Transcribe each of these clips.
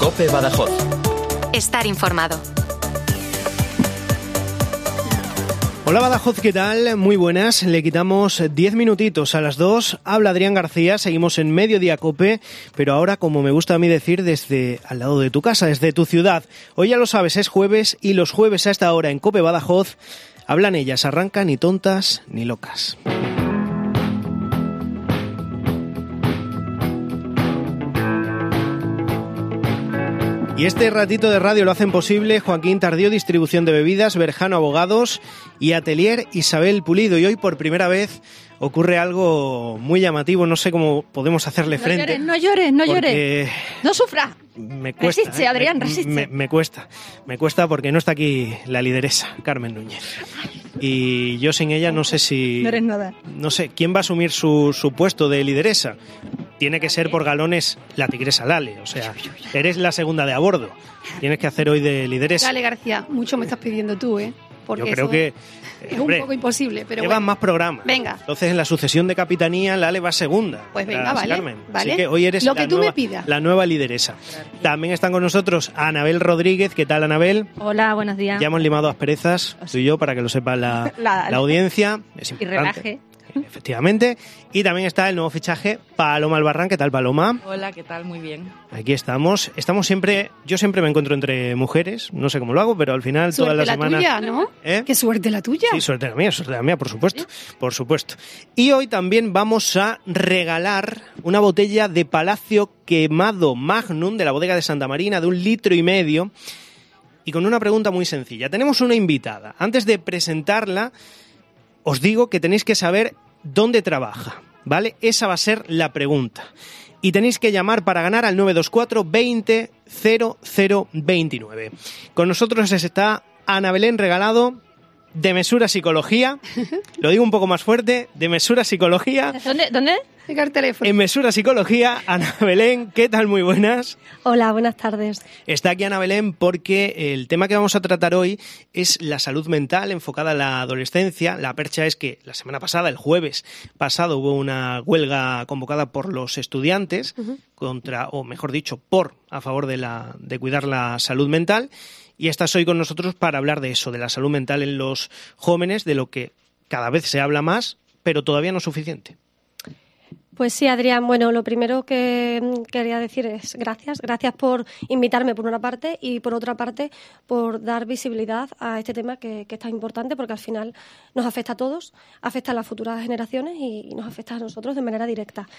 COPE Badajoz. Estar informado. Hola Badajoz, ¿qué tal? Muy buenas, le quitamos 10 minutitos a las 2, habla Adrián García, seguimos en Mediodía COPE, pero ahora, como me gusta a mí decir, desde al lado de tu casa, desde tu ciudad. Hoy ya lo sabes, es jueves y los jueves a esta hora en COPE Badajoz hablan ellas, arrancan ni tontas ni locas. Y este ratito de radio lo hacen posible Joaquín Tardío, Distribución de Bebidas, Berjano Abogados y Atelier Isabel Pulido. Y hoy por primera vez ocurre algo muy llamativo, no sé cómo podemos hacerle frente. No llores. No sufras. Me cuesta, resiste, Adrián, resiste. Me cuesta porque no está aquí la lideresa, Carmen Núñez. Y yo sin ella no sé si... No eres nada. No sé, ¿quién va a asumir su puesto de lideresa? Tiene que ser por galones la tigresa Lale, o sea, eres la segunda de a bordo. Tienes que hacer hoy de lideresa. Dale, García, mucho me estás pidiendo tú, ¿eh? Porque yo creo que... es un poco imposible, pero llevan bueno. más programas. Venga. Entonces, en la sucesión de capitanía, Lale va segunda. Pues venga, vale. Carmen. Vale. Así que hoy eres lo que tú me pidas. La nueva lideresa. También están con nosotros Anabel Rodríguez. ¿Qué tal, Anabel? Hola, buenos días. Ya hemos limado asperezas, tú y yo, para que lo sepa la audiencia. Es importante. Y relaje. Efectivamente. Y también está el nuevo fichaje, Paloma Albarrán. ¿Qué tal, Paloma? Hola, ¿qué tal? Muy bien. Aquí estamos. Yo siempre me encuentro entre mujeres. No sé cómo lo hago, pero al final todas las semanas... Suerte la tuya, ¿no? ¿Eh? Qué suerte la tuya. Sí, suerte la mía, por supuesto. Por supuesto. Y hoy también vamos a regalar una botella de Palacio Quemado Magnum de la bodega de Santa Marina de 1,5 litros. Y con una pregunta muy sencilla. Tenemos una invitada. Antes de presentarla, os digo que tenéis que saber dónde trabaja, ¿vale? Esa va a ser la pregunta. Y tenéis que llamar para ganar al 924 20 0029. Con nosotros está Ana Belén Regalado, de Mesura Psicología. Lo digo un poco más fuerte, de Mesura Psicología. ¿Dónde? Venga, el teléfono. En Mesura Psicología, Ana Belén, ¿qué tal? Muy buenas. Hola, buenas tardes. Está aquí Ana Belén porque el tema que vamos a tratar hoy es la salud mental enfocada a la adolescencia. La percha es que la semana pasada, el jueves pasado, hubo una huelga convocada por los estudiantes a favor de cuidar la salud mental. Y estás hoy con nosotros para hablar de eso, de la salud mental en los jóvenes, de lo que cada vez se habla más, pero todavía no es suficiente. Pues sí, Adrián, bueno, lo primero que quería decir es gracias por invitarme por una parte y por otra parte por dar visibilidad a este tema que es tan importante porque al final nos afecta a todos, afecta a las futuras generaciones y nos afecta a nosotros de manera directa.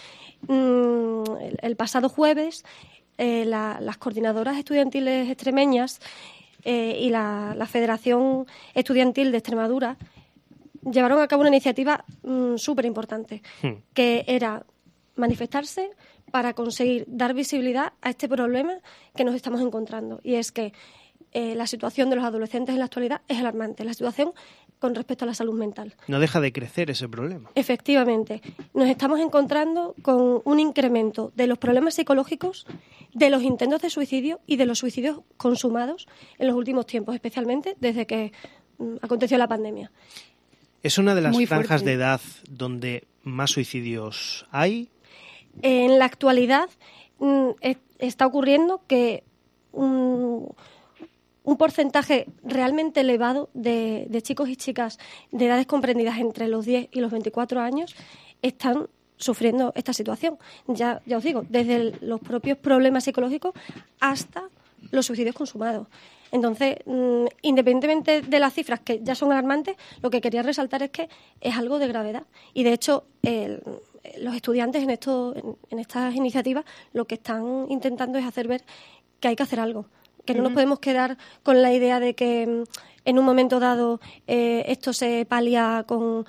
El pasado jueves las coordinadoras estudiantiles extremeñas y la Federación Estudiantil de Extremadura llevaron a cabo una iniciativa súper importante, que era manifestarse para conseguir dar visibilidad a este problema que nos estamos encontrando. Y es que la situación de los adolescentes en la actualidad es alarmante, la situación con respecto a la salud mental. No deja de crecer ese problema. Efectivamente. Nos estamos encontrando con un incremento de los problemas psicológicos, de los intentos de suicidio y de los suicidios consumados en los últimos tiempos, especialmente desde que aconteció la pandemia. ¿Es una de las franjas de edad donde más suicidios hay? En la actualidad está ocurriendo que un porcentaje realmente elevado de chicos y chicas de edades comprendidas entre los 10 y los 24 años están sufriendo esta situación. Ya os digo, desde los propios problemas psicológicos hasta los suicidios consumados. Entonces, independientemente de las cifras que ya son alarmantes, lo que quería resaltar es que es algo de gravedad. Y de hecho, los estudiantes en estas iniciativas lo que están intentando es hacer ver que hay que hacer algo, que no nos podemos quedar con la idea de que en un momento dado esto se palia con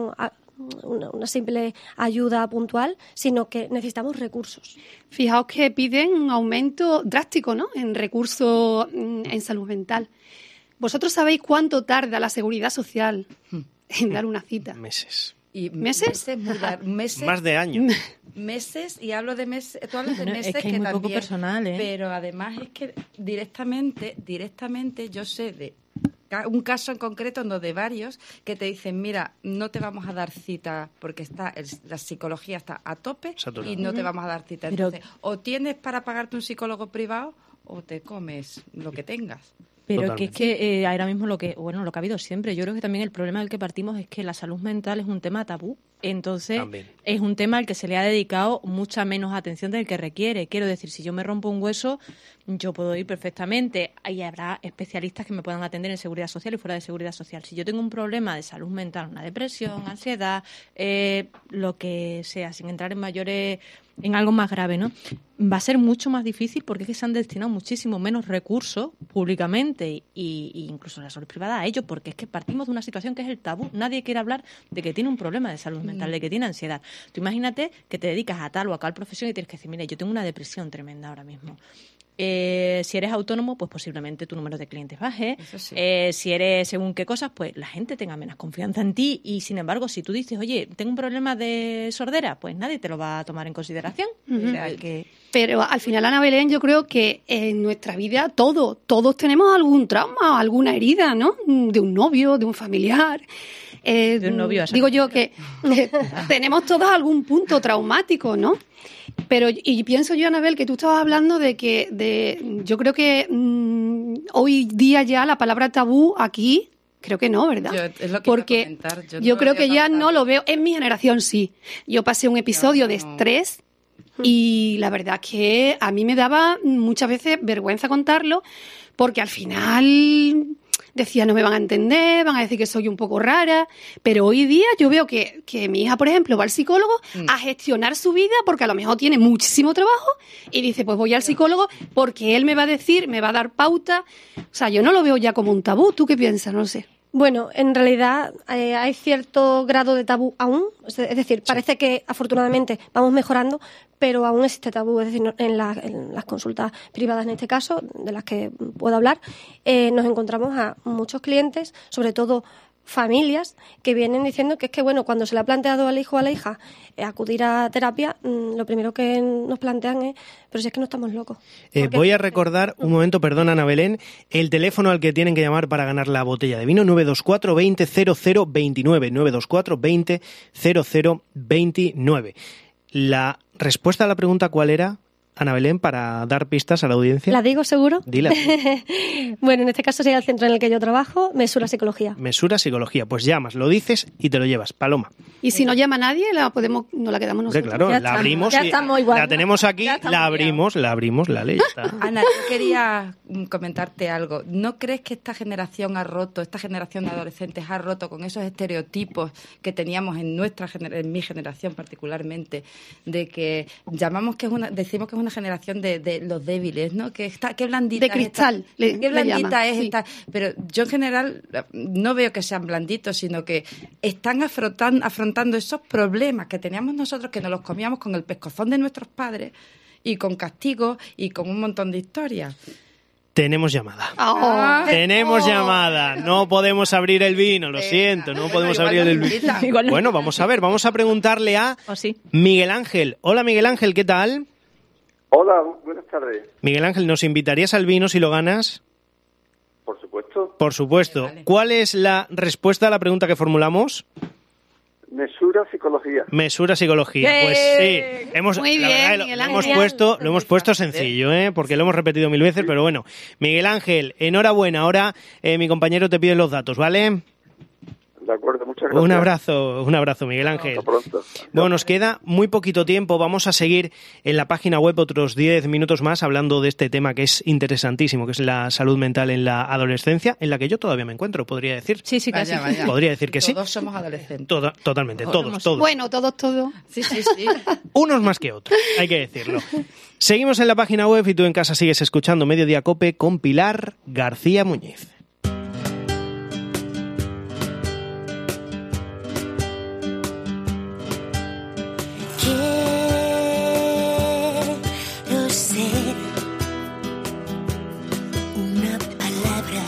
una simple ayuda puntual, sino que necesitamos recursos. Fijaos que piden un aumento drástico, ¿no?, en recursos en salud mental. ¿Vosotros sabéis cuánto tarda la Seguridad Social en dar una cita? Meses. ¿Meses? Meses. Más de años. Meses, y hablo de meses, tú hablas de Bueno, meses es que hay muy también, poco personal, ¿eh? Pero además es que directamente yo sé un caso en concreto, no de varios, que te dicen, mira, no te vamos a dar cita porque la psicología está a tope y no te vamos a dar cita. Entonces, o tienes para pagarte un psicólogo privado o te comes lo que tengas. Pero Totalmente. que es que ahora mismo lo que ha habido siempre, yo creo que también el problema del que partimos es que la salud mental es un tema tabú. Entonces, También. es un tema al que se le ha dedicado mucha menos atención del que requiere. Quiero decir, si yo me rompo un hueso, yo puedo ir perfectamente. Ahí habrá especialistas que me puedan atender en seguridad social y fuera de seguridad social. Si yo tengo un problema de salud mental, una depresión, ansiedad, lo que sea, sin entrar en algo más grave, ¿no? Va a ser mucho más difícil porque es que se han destinado muchísimo menos recursos públicamente y incluso en la salud privada a ello, porque es que partimos de una situación que es el tabú. Nadie quiere hablar de que tiene un problema de salud mental, de que tiene ansiedad. Tú imagínate que te dedicas a tal o a tal profesión y tienes que decir, mira, yo tengo una depresión tremenda ahora mismo. Si eres autónomo, pues posiblemente tu número de clientes baje. Eso sí. Si eres según qué cosas, pues la gente tenga menos confianza en ti. Y sin embargo, si tú dices, oye, tengo un problema de sordera, pues nadie te lo va a tomar en consideración. O sea, que... Pero al final, Ana Belén, yo creo que en nuestra vida todos tenemos algún trauma, alguna herida, ¿no? De un novio, de un familiar. De un novio. Digo yo que tenemos todos algún punto traumático, ¿no? Pero, y pienso yo, Anabel, que tú estabas hablando yo creo que hoy día ya la palabra tabú aquí, creo que no, ¿verdad? Es lo que porque iba a comentar. yo creo que ya no lo veo. En mi generación sí. Yo pasé un episodio de estrés y la verdad que a mí me daba muchas veces vergüenza contarlo porque al final decía, no me van a entender, van a decir que soy un poco rara, pero hoy día yo veo que mi hija, por ejemplo, va al psicólogo a gestionar su vida porque a lo mejor tiene muchísimo trabajo y dice, pues voy al psicólogo porque él me va a decir, me va a dar pauta. O sea, yo no lo veo ya como un tabú. ¿Tú qué piensas? No sé. Bueno, en realidad hay cierto grado de tabú aún, es decir, parece que afortunadamente vamos mejorando, pero aún existe tabú, es decir, en las consultas privadas en este caso, de las que puedo hablar, nos encontramos a muchos clientes, sobre todo familias, que vienen diciendo que es que, bueno, cuando se le ha planteado al hijo o a la hija acudir a terapia, lo primero que nos plantean es, pero si es que no estamos locos. Voy a recordar, un momento, perdona, Ana Belén, el teléfono al que tienen que llamar para ganar la botella de vino, 924 20 0029, 924 20 0029. La respuesta a la pregunta, ¿cuál era, Ana Belén, para dar pistas a la audiencia? ¿La digo seguro? Dila. Bueno, en este caso sería el centro en el que yo trabajo, Mesura Psicología. Mesura Psicología. Pues llamas, lo dices y te lo llevas. Paloma. Y si no llama nadie, no la quedamos nosotros. Claro, Ya la está, abrimos ya y estamos igual, la ¿no? tenemos aquí, Ya estamos la abrimos, la ley. Está. Ana, yo quería comentarte algo. ¿No crees que esta generación de adolescentes ha roto con esos estereotipos que teníamos en mi generación particularmente, de que decimos que es una generación de los débiles, ¿no? Qué blandita De cristal, qué blandita llaman, es sí. esta. Pero yo en general no veo que sean blanditos, sino que están afrontando esos problemas que teníamos nosotros, que nos los comíamos con el pescozón de nuestros padres y con castigos y con un montón de historias. Tenemos llamada. Oh. Tenemos llamada. No podemos abrir el vino, lo siento, no podemos igual abrir nos el vino. invitan. Igual no. Bueno, vamos a preguntarle a ¿O sí? Miguel Ángel. Hola, Miguel Ángel, ¿qué tal? Hola, buenas tardes. Miguel Ángel, ¿nos invitarías al vino si lo ganas? Por supuesto. Por supuesto. Vale. ¿Cuál es la respuesta a la pregunta que formulamos? Mesura Psicología. Mesura Psicología. ¡Bien! Pues sí. Muy La bien, verdad, Miguel lo Ángel. hemos puesto sencillo, porque lo hemos repetido 1000 veces, pero bueno. Miguel Ángel, enhorabuena. Ahora mi compañero te pide los datos, ¿vale? De acuerdo, muchas gracias. Un abrazo, Miguel Ángel. Hasta pronto. Bueno, nos queda muy poquito tiempo. Vamos a seguir en la página web otros 10 minutos más hablando de este tema que es interesantísimo, que es la salud mental en la adolescencia, en la que yo todavía me encuentro, podría decir. Sí, casi. Vaya. Podría decir que sí. Todos somos adolescentes. Totalmente, todos. Bueno, todo. Sí. Unos más que otros, hay que decirlo. Seguimos en la página web y tú en casa sigues escuchando Mediodía Cope con Pilar García Muñiz. Quiero ser una palabra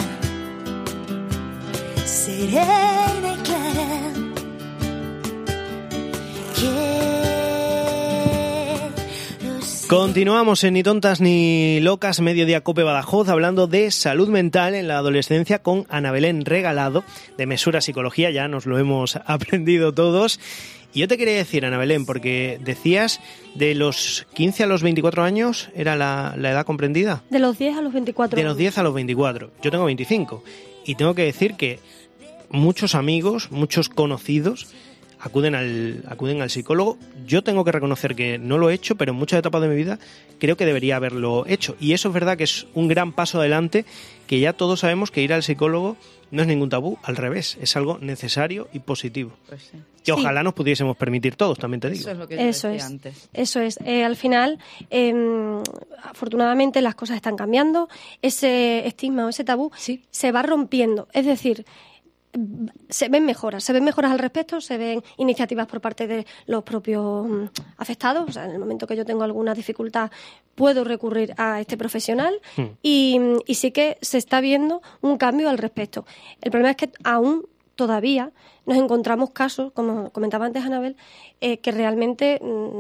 serena y clara. Quiero ser Continuamos en Ni Tontas ni Locas, Mediodía Cope Badajoz, hablando de salud mental en la adolescencia con Ana Belén Regalado, de Mesura Psicología, ya nos lo hemos aprendido todos. Y yo te quería decir, Ana Belén, porque decías de los 15 a los 24 años, ¿era la edad comprendida? De los 10 a los 24. De los 10 a los 24. Yo tengo 25. Y tengo que decir que muchos amigos, muchos conocidos acuden al psicólogo. Yo tengo que reconocer que no lo he hecho, pero en muchas etapas de mi vida creo que debería haberlo hecho. Y eso es verdad que es un gran paso adelante, que ya todos sabemos que ir al psicólogo no es ningún tabú, al revés, es algo necesario y positivo. Pues sí. Que ojalá nos pudiésemos permitir todos, también te digo. Eso es lo que yo decía antes. Eso es. Al final, afortunadamente, las cosas están cambiando. Ese estigma o ese tabú se va rompiendo. Es decir, se ven mejoras al respecto, se ven iniciativas por parte de los propios afectados. O sea, en el momento que yo tengo alguna dificultad, puedo recurrir a este profesional y sí que se está viendo un cambio al respecto. El problema es que aún todavía nos encontramos casos, como comentaba antes Anabel, que realmente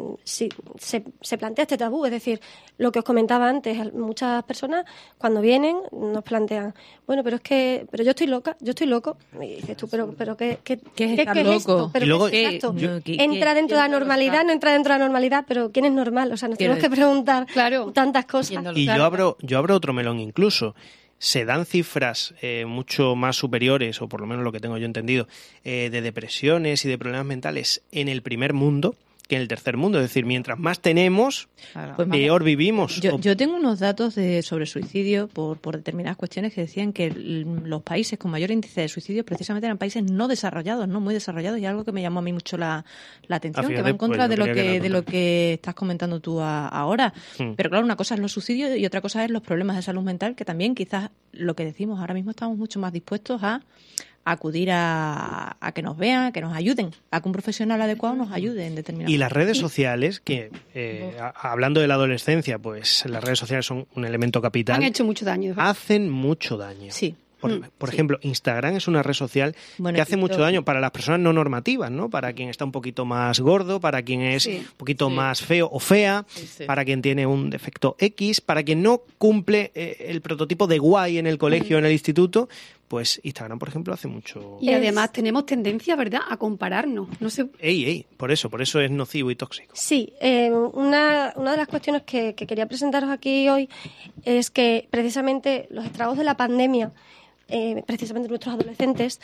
se plantea este tabú. Es decir, lo que os comentaba antes, muchas personas cuando vienen nos plantean, bueno, pero yo estoy loca, yo estoy loco. Y dices tú, pero ¿qué es estar es loco? esto? ¿Pero y luego, qué es esto? ¿qué ¿Entra dentro de la normalidad? ¿No entra dentro de la normalidad? ¿Pero quién es normal? O sea, nos tenemos que preguntar tantas cosas. Y yo abro otro melón incluso. Se dan cifras mucho más superiores, o por lo menos lo que tengo yo entendido, de depresiones y de problemas mentales en el primer mundo que en el tercer mundo. Es decir, mientras más tenemos, pues peor vivimos. Yo tengo unos datos sobre suicidio por determinadas cuestiones que decían que los países con mayor índice de suicidio precisamente eran países no desarrollados, no muy desarrollados, y algo que me llamó a mí mucho la atención, fíjate, que va en contra pues de lo que estás comentando tú ahora. Pero claro, una cosa es los suicidios y otra cosa es los problemas de salud mental, que también quizás lo que decimos ahora mismo estamos mucho más dispuestos a acudir a que nos vean, a que nos ayuden, a que un profesional adecuado nos ayude en determinados. Y las redes sociales, que hablando de la adolescencia, pues las redes sociales son un elemento capital. Han hecho mucho daño. Hacen mucho daño. Sí. Por ejemplo, Instagram es una red social que hace mucho daño para las personas no normativas, ¿no? Para quien está un poquito más gordo, para quien es un poquito más feo o fea, para quien tiene un defecto X, para quien no cumple el prototipo de guay en el colegio o en el instituto, pues Instagram, por ejemplo, hace mucho. Y además tenemos tendencia, ¿verdad?, a compararnos. No sé. Por eso es nocivo y tóxico. Sí, una de las cuestiones que quería presentaros aquí hoy es que precisamente los estragos de la pandemia, precisamente nuestros adolescentes,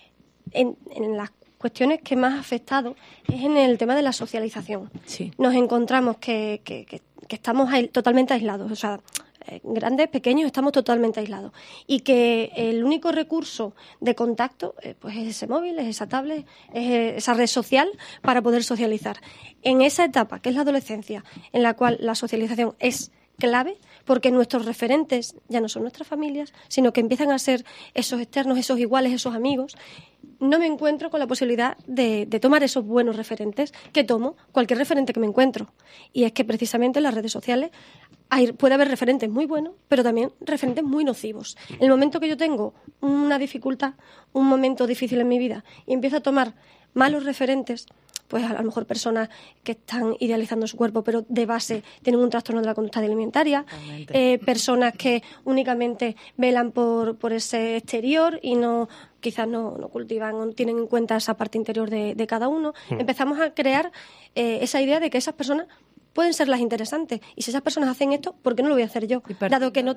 en las cuestiones que más ha afectado es en el tema de la socialización. Sí. Nos encontramos que estamos totalmente aislados, o sea, grandes, pequeños, estamos totalmente aislados. Y que el único recurso de contacto pues es ese móvil, es esa tablet, es esa red social para poder socializar. En esa etapa, que es la adolescencia, en la cual la socialización es clave, porque nuestros referentes ya no son nuestras familias, sino que empiezan a ser esos externos, esos iguales, esos amigos. No me encuentro con la posibilidad de tomar esos buenos referentes que tomo cualquier referente que me encuentro. Y es que precisamente en las redes sociales puede haber referentes muy buenos, pero también referentes muy nocivos. En el momento que yo tengo una dificultad, un momento difícil en mi vida, y empiezo a tomar malos referentes, pues a lo mejor personas que están idealizando su cuerpo, pero de base tienen un trastorno de la conducta alimentaria, personas que únicamente velan por ese exterior y quizás no cultivan o no tienen en cuenta esa parte interior de cada uno. Empezamos a crear esa idea de que esas personas pueden ser las interesantes. Y si esas personas hacen esto, ¿por qué no lo voy a hacer yo? Dado que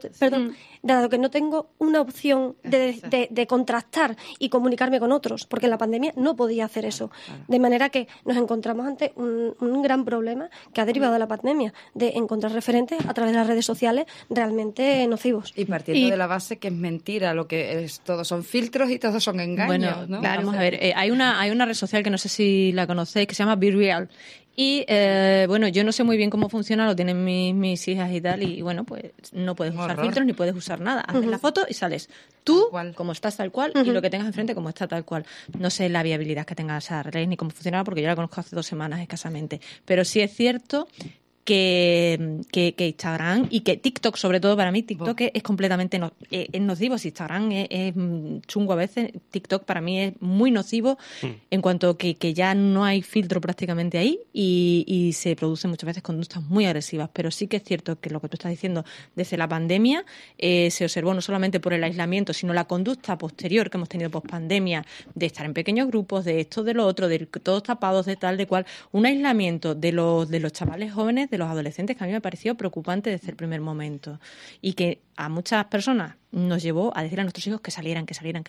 no tengo una opción de contrastar y comunicarme con otros, porque en la pandemia no podía hacer eso. De manera que nos encontramos ante un gran problema que ha derivado de la pandemia, de encontrar referentes a través de las redes sociales realmente nocivos. Y partiendo de la base que es mentira, lo que es, todos son filtros y todos son engaños. Bueno, ¿no? Vamos a ver, hay una red social que no sé si la conocéis, que se llama Be Real. Y bueno, yo no sé muy bien cómo funciona, lo tienen mis hijas y tal, y bueno, pues no puedes usar filtros ni puedes usar nada. Haces la foto y sales tú como estás tal cual y lo que tengas enfrente como está tal cual. No sé la viabilidad que tenga esa red ni cómo funcionaba porque yo la conozco hace 2 semanas escasamente. Pero sí es cierto que Instagram y que TikTok, sobre todo para mí, TikTok es completamente es nocivo. Si Instagram es chungo a veces, TikTok para mí es muy nocivo en cuanto que ya no hay filtro prácticamente ahí y se producen muchas veces conductas muy agresivas. Pero sí que es cierto que lo que tú estás diciendo, desde la pandemia se observó no solamente por el aislamiento, sino la conducta posterior que hemos tenido post-pandemia, de estar en pequeños grupos, de esto, de lo otro, de todos tapados, de tal, de cual. Un aislamiento de los chavales jóvenes, de los adolescentes, que a mí me pareció preocupante desde el primer momento. Y que a muchas personas nos llevó a decir a nuestros hijos que salieran,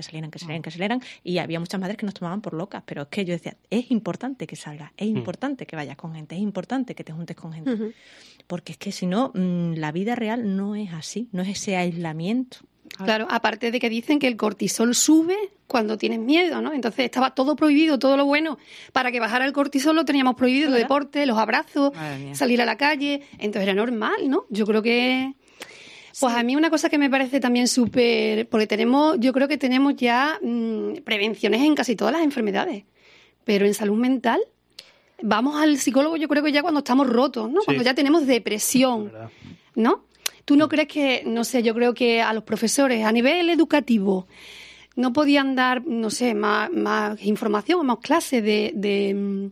y había muchas madres que nos tomaban por locas, pero es que yo decía, es importante que salgas, es importante que vayas con gente, es importante que te juntes con gente, porque es que si no, la vida real no es así, no es ese aislamiento. Claro, aparte de que dicen que el cortisol sube cuando tienes miedo, ¿no? Entonces estaba todo prohibido, todo lo bueno. Para que bajara el cortisol lo teníamos prohibido, el deporte, los abrazos, salir a la calle. Entonces era normal, ¿no? Yo creo que... Pues a mí una cosa que me parece también súper... Porque yo creo que tenemos ya prevenciones en casi todas las enfermedades. Pero en salud mental, vamos al psicólogo yo creo que ya cuando estamos rotos, ¿no? Sí. Cuando ya tenemos depresión, ¿no? ¿Tú no crees que, no sé, yo creo que a los profesores a nivel educativo no podían dar, no sé, más información, más clases de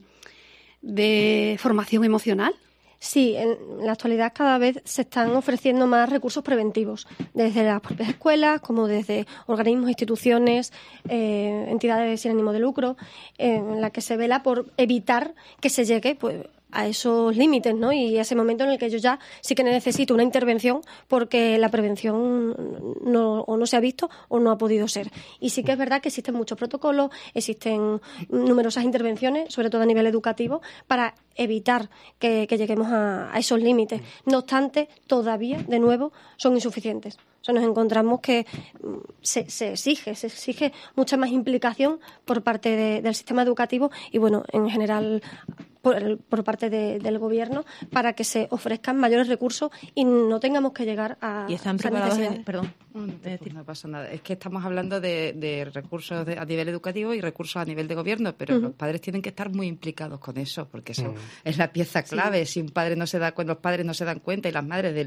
formación emocional? Sí, en la actualidad cada vez se están ofreciendo más recursos preventivos, desde las propias escuelas, como desde organismos, instituciones, entidades sin ánimo de lucro, en la que se vela por evitar que se llegue, pues, a esos límites, ¿no? Y a ese momento en el que yo ya sí que necesito una intervención porque la prevención no se ha visto o no ha podido ser. Y sí que es verdad que existen muchos protocolos, existen numerosas intervenciones, sobre todo a nivel educativo, para evitar que lleguemos a esos límites. No obstante, todavía, de nuevo, son insuficientes. O sea, nos encontramos que se exige mucha más implicación por parte del sistema educativo y, bueno, en general por parte del gobierno para que se ofrezcan mayores recursos y no tengamos que llegar a... Y están preparados... Perdón. No pasa nada. Es que estamos hablando de recursos a nivel educativo y recursos a nivel de gobierno, pero los padres tienen que estar muy implicados con eso, porque eso es la pieza clave. Si un padre los padres no se dan cuenta y las madres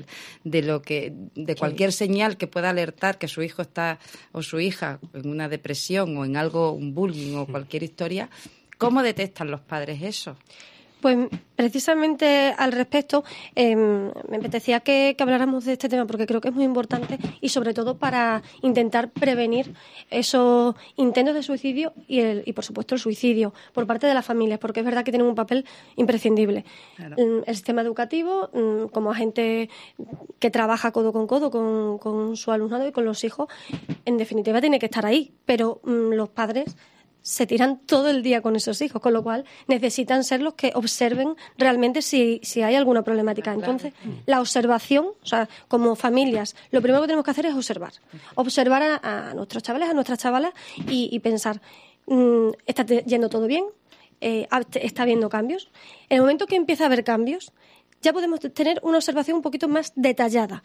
de cualquier señal que pueda alertar que su hijo está o su hija en una depresión o en algo, un bullying o cualquier historia, ¿cómo detectan los padres eso? Pues precisamente al respecto me apetecía que habláramos de este tema porque creo que es muy importante y sobre todo para intentar prevenir esos intentos de suicidio y por supuesto el suicidio por parte de las familias, porque es verdad que tienen un papel imprescindible. Claro. El sistema educativo, como agente que trabaja codo con codo con su alumnado y con los hijos, en definitiva tiene que estar ahí, pero los padres se tiran todo el día con esos hijos, con lo cual necesitan ser los que observen realmente si hay alguna problemática. Entonces, la observación, o sea, como familias, lo primero que tenemos que hacer es observar a nuestros chavales, a nuestras chavalas y pensar, ¿está yendo todo bien? ¿Está habiendo cambios? En el momento que empieza a haber cambios, ya podemos tener una observación un poquito más detallada.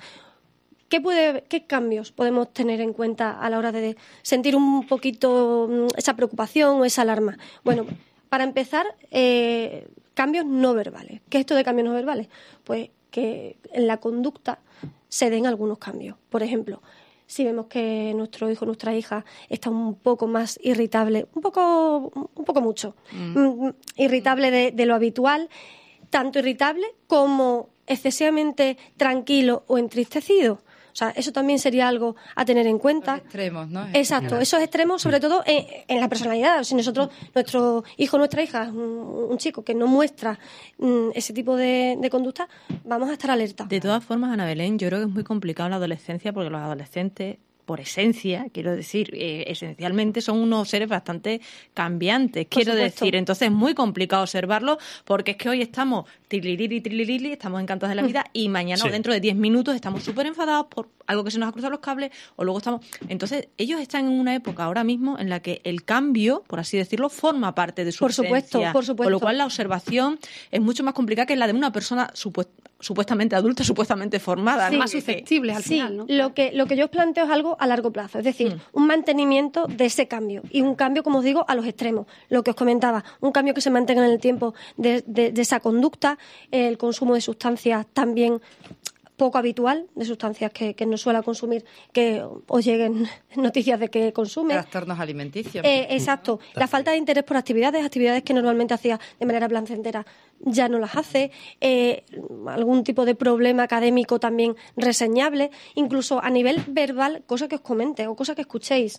¿Qué cambios podemos tener en cuenta a la hora de sentir un poquito esa preocupación o esa alarma? Bueno, para empezar, cambios no verbales. ¿Qué es esto de cambios no verbales? Pues que en la conducta se den algunos cambios. Por ejemplo, si vemos que nuestro hijo o nuestra hija está un poco más irritable, un poco mucho, irritable de lo habitual, tanto irritable como excesivamente tranquilo o entristecido. O sea, eso también sería algo a tener en cuenta. Los extremos, ¿no? Exacto, esos extremos, sobre todo en la personalidad. Si nuestro hijo o nuestra hija es un chico que no muestra ese tipo de conducta, vamos a estar alerta. De todas formas, Ana Belén, yo creo que es muy complicado la adolescencia porque los adolescentes, por esencia, quiero decir, esencialmente son unos seres bastante cambiantes, quiero decir. Entonces es muy complicado observarlo porque es que hoy estamos triliriri, estamos encantados de la vida y mañana o dentro de 10 minutos estamos súper enfadados por algo que se nos ha cruzado los cables o luego estamos... Entonces ellos están en una época ahora mismo en la que el cambio, por así decirlo, forma parte de su esencia. Por supuesto. Con lo cual la observación es mucho más complicada que la de una persona supuestamente adultas, supuestamente formadas. Sí, ¿no? más susceptibles al Sí, final, ¿no? lo que yo os planteo es algo a largo plazo, es decir, un mantenimiento de ese cambio y un cambio, como os digo, a los extremos. Lo que os comentaba, un cambio que se mantenga en el tiempo de esa conducta, el consumo de sustancias también poco habitual, de sustancias que no suela consumir, que os lleguen noticias de que consume. Trastornos alimenticios. Exacto. La falta de interés por actividades que normalmente hacía de manera placentera, ya no las hace. Algún tipo de problema académico también reseñable. Incluso a nivel verbal, cosa que os comente o cosa que escuchéis.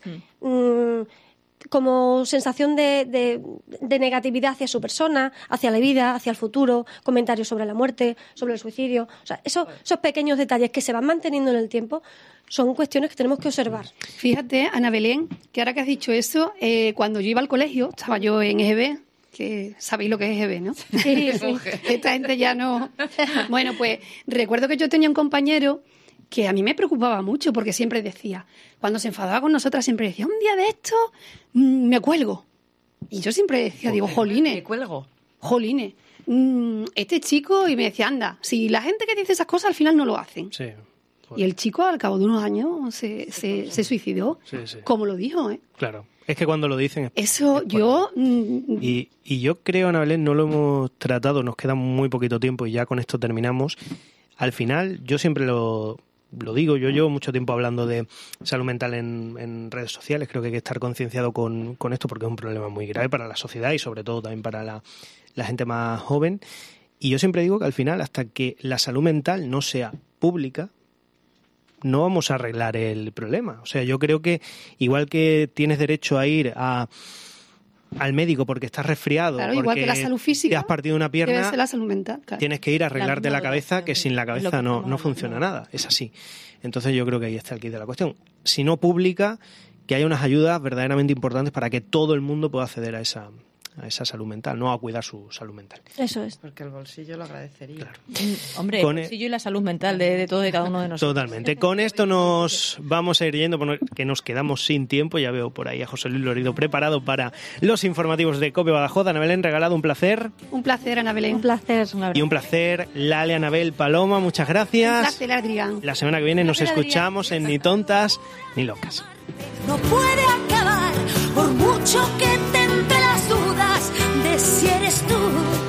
Como sensación de negatividad hacia su persona, hacia la vida, hacia el futuro, comentarios sobre la muerte, sobre el suicidio. O sea, esos pequeños detalles que se van manteniendo en el tiempo son cuestiones que tenemos que observar. Fíjate, Ana Belén, que ahora que has dicho eso, cuando yo iba al colegio, estaba yo en EGB, que sabéis lo que es EGB, ¿no? Sí, sí. Esta gente ya no... Bueno, pues recuerdo que yo tenía un compañero que a mí me preocupaba mucho porque siempre decía, cuando se enfadaba con nosotras, siempre decía, un día de esto me cuelgo. Y yo siempre decía, digo, jolines. ¿Me cuelgo? Jolines. Este chico, y me decía, anda, si la gente que dice esas cosas al final no lo hacen. Sí. Y el chico al cabo de unos años se suicidó, Sí, sí. como lo dijo, ¿eh? Claro. Es que cuando lo dicen... Eso yo... Y yo creo, Ana Belén, no lo hemos tratado, nos queda muy poquito tiempo y ya con esto terminamos. Al final, yo siempre lo digo, yo llevo mucho tiempo hablando de salud mental en redes sociales, creo que hay que estar concienciado con esto porque es un problema muy grave para la sociedad y sobre todo también para la gente más joven. Y yo siempre digo que al final, hasta que la salud mental no sea pública, no vamos a arreglar el problema. O sea, yo creo que igual que tienes derecho a ir al médico porque estás resfriado, Claro, porque igual que la salud física, te has partido una debe pierna, ser la salud mental, claro. tienes que ir a arreglarte la cabeza, que sin la Es lo cabeza que no estamos funciona hablando. nada. Es así. Entonces yo creo que ahí está el quid de la cuestión. Si no pública, que haya unas ayudas verdaderamente importantes para que todo el mundo pueda acceder a esa salud mental, no a cuidar su salud mental. Eso es. Porque el bolsillo lo agradecería. Hombre, Con el bolsillo y la salud mental de todo y cada uno de nosotros. Totalmente. Con esto nos vamos a ir yendo, porque nos quedamos sin tiempo. Ya veo por ahí a José Luis Lorido preparado para los informativos de COPE Badajoz. Ana Belén, regalado, un placer. Un placer, Ana Belén. Un placer. Y un placer, Lale, Anabel, Paloma, muchas gracias. Un placer, Adrián. La semana que viene nos escuchamos en Ni Tontas ni Locas. No puede acabar por mucho que te entre las dudas de si eres tú.